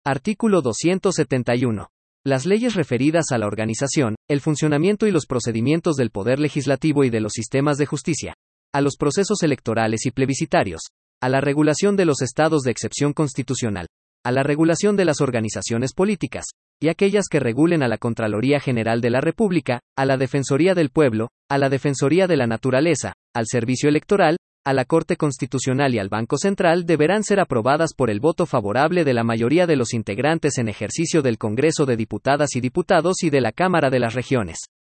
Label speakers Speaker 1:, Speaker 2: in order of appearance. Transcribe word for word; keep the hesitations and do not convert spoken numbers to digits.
Speaker 1: Artículo doscientos setenta y uno. Las leyes referidas a la organización, el funcionamiento y los procedimientos del Poder Legislativo y de los sistemas de justicia, a los procesos electorales y plebiscitarios, a la regulación de los estados de excepción constitucional, a la regulación de las organizaciones políticas, y aquellas que regulen a la Contraloría General de la República, a la Defensoría del Pueblo, a la Defensoría de la Naturaleza, al Servicio Electoral, a la Corte Constitucional y al Banco Central deberán ser aprobadas por el voto favorable de la mayoría de los integrantes en ejercicio del Congreso de Diputadas y Diputados y de la Cámara de las Regiones.